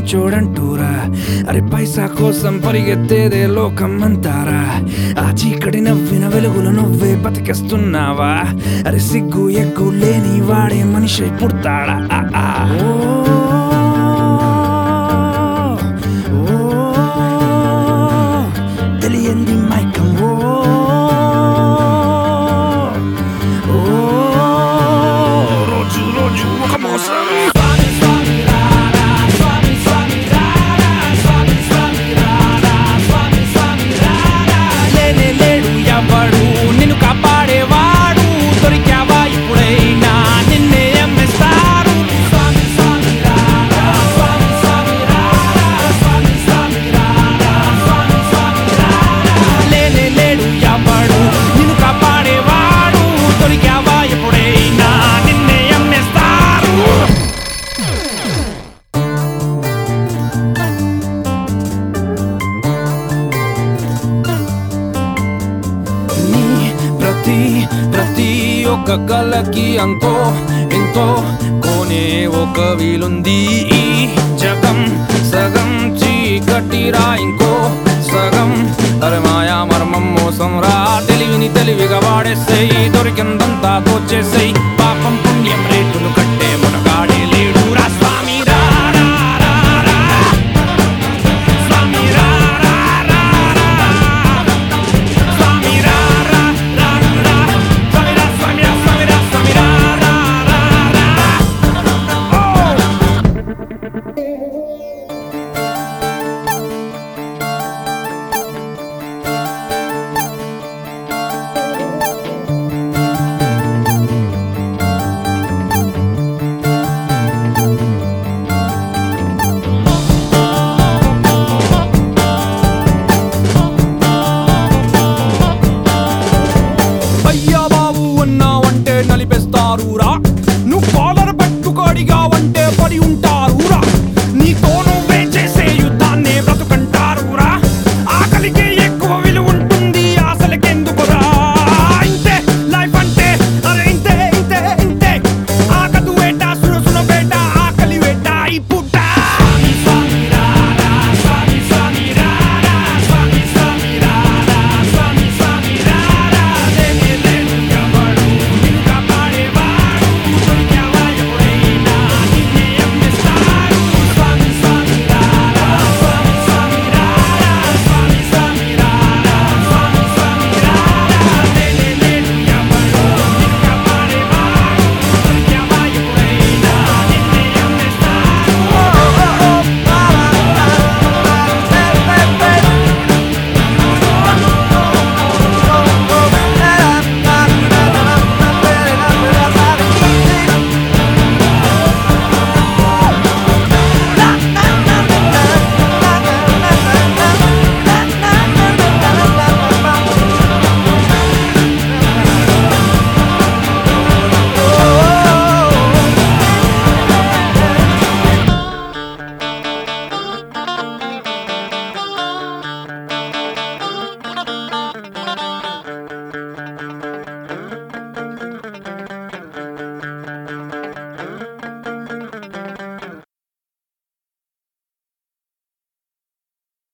మంచోడంటూరా అరే పైసా కోసం పరిగెత్తేదే లోకం అంటారా ఆ చీకటి నవ్విన వెలుగులు నువ్వే బతికేస్తున్నావా అరే సిగ్గు ఎగ్గు లేని వాడే మనిషి పుడతాడా తెలియంది మైకం రోజు రోజు ఒక మోసం నిన్ను కాపాడేవాడు దొరికావా ఇప్పుడైనా నిన్నే అమ్మేస్తారు లేనే లేడు ఎవడు నిన్ను కాపాడేవాడు దొరికావా ఎప్పుడైనా నిన్నే అమ్మేస్తారు ప్రతి ఒక్క కళకి అంతో ఎంతో కోనే ఒక వీలుంది ఈ జగం సగం చీకటిరా ఇంకో సగం అరే మాయా మర్మం మోసం రా తెలివిని తెలివిగా వాడేసేయి దొరికిందంతా దోచేసేయి పాపం పుణ్యం రేటును కట్టి